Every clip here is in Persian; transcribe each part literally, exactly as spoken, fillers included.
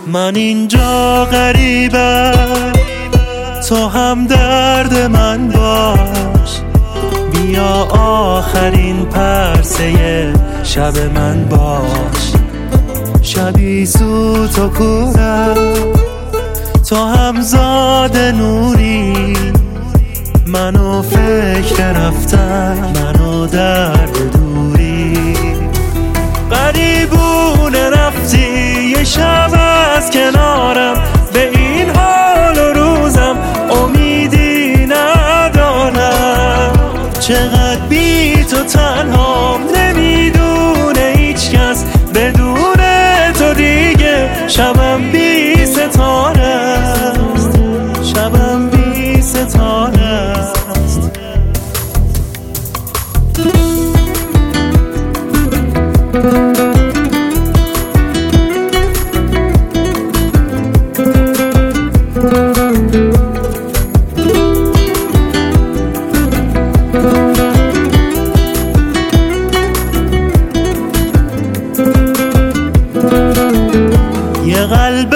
من اینجا غریبم، تو هم درد من باش. بیا آخرین پرسه شب من باش. شبی زود تو کورم، تو هم زاد نوری. منو فکر رفتن، منو درد دوری. غریبونه رفتی یه شب از کنارم، به این حال و روزم امیدی ندارم. چقدر بی تو تنهام، نمیدونه هیچ کس بدون تو دیگه. شبم بی ستاره است، شبم بی ستاره است. یه قلب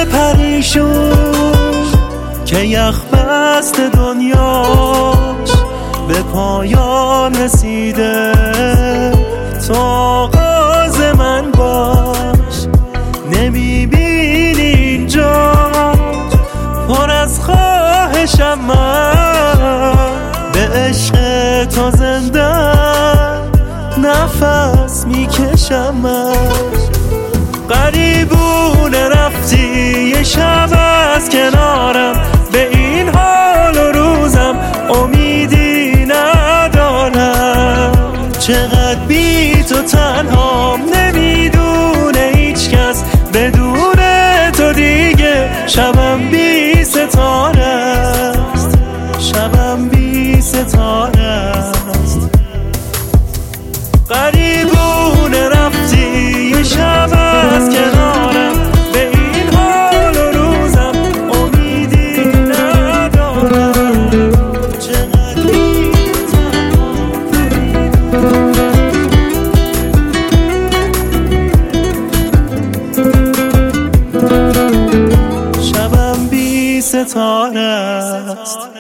پریشون که یخ بست دنیاش به پایان رسیده. تو آغاز من باش، نمیبینی اینجا پر از خواهشم. من به عشق تو زنده نفس میکشم. من غریبونه رفتی یه شب از کنارم، به این حال و روزم امیدی ندارم. چقدر بی تو تنهام، نمیدونه هیچ کس بدون تو دیگه. شبم بی ستاره است، شبم بی ستاره است. غریبونه رفتی یه شب از کنارم، به این حال و روزم امیدی ندارم. چقدر بی تو شبم بی ستاره است.